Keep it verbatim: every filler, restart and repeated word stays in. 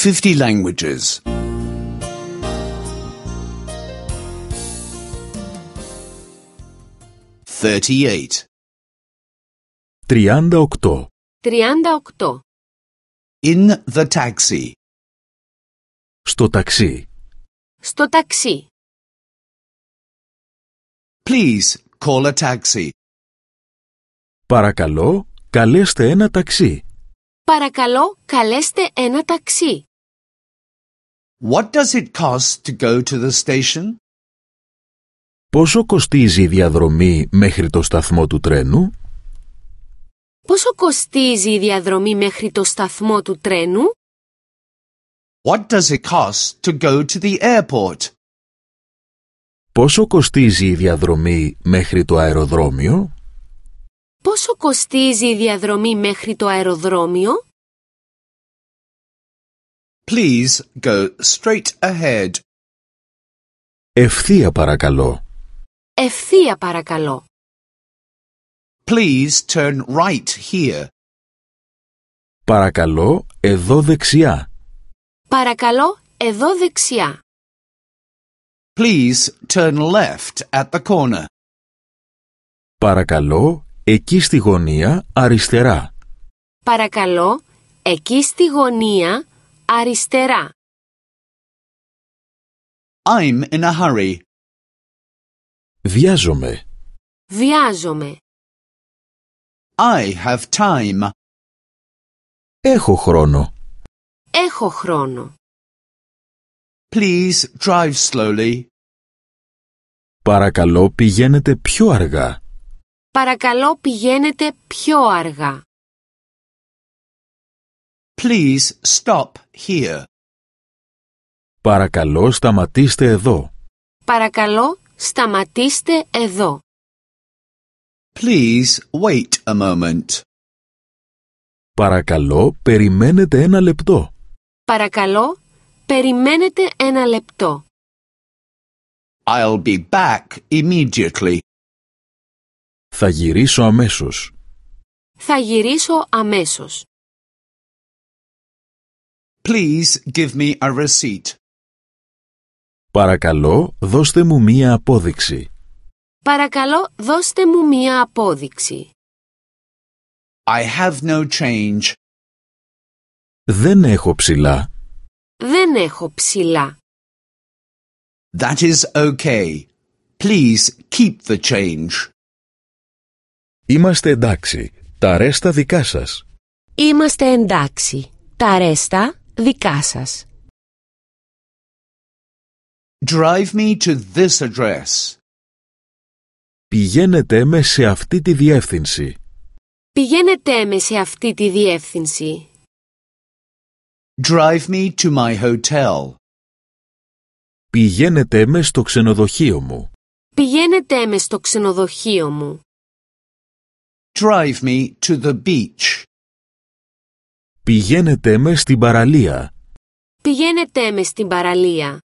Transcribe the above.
fifty languages. thirty-eight. τριάντα οκτώ. τριάντα οκτώ. In the taxi. Στο ταξί. Στο ταξί. Please call a taxi. Παρακαλώ, καλέστε ένα ταξί. Παρακαλώ, καλέστε ένα ταξί. What does it cost to go to the station? Πόσο κοστίζει η διαδρομή μέχρι το σταθμό του τρένου? Πόσο κοστίζει η διαδρομή μέχρι το σταθμό του τρένου? What does it cost to go to the airport? Πόσο κοστίζει η διαδρομή μέχρι το αεροδρόμιο? Πόσο κοστίζει η διαδρομή μέχρι το αεροδρόμιο? Please go straight ahead. Ευθεία παρακαλώ. Ευθεία παρακαλώ. Please turn right here. Παρακαλώ, εδώ δεξιά. Παρακαλώ, εδώ δεξιά. Please turn left at the corner. Παρακαλώ, εκεί στη γωνία αριστερά. Παρακαλώ, εκεί στη γωνία αριστερά. I'm in a hurry. Βιάζομαι. Βιάζομαι. I have time. Έχω χρόνο. Έχω χρόνο. Please drive slowly. Παρακαλώ, πηγαίνετε πιο αργά. Παρακαλώ, πηγαίνετε πιο αργά. Please stop here. Παρακαλώ, σταματήστε εδώ. Παρακαλώ, σταματήστε εδώ. Please wait a moment. Παρακαλώ, περιμένετε ένα λεπτό. Παρακαλώ, περιμένετε ένα λεπτό. I'll be back immediately. Θα γυρίσω αμέσως. Θα γυρίσω αμέσως. Please give me a receipt. Παρακαλώ, δώστε μου μία απόδειξη. Παρακαλώ, δώστε μου μία απόδειξη. I have no change. Δεν έχω ψηλά. Δεν έχω ψηλά. That is okay. Please keep the change. Είμαστε εντάξει. Τα ρέστα δικά σας. Είμαστε εντάξει. Τα ρέστα δικά σας. Drive me to this address. Πηγαίνετε με σε αυτή τη διεύθυνση. Πηγαίνετε με σε αυτή τη διεύθυνση. Drive me to my hotel. Πηγαίνετε με στο ξενοδοχείο μου. Πηγαίνετε με στο ξενοδοχείο μου. Drive me to the beach. Πηγαίνετε με στην παραλία. Πηγαίνετε με στην παραλία.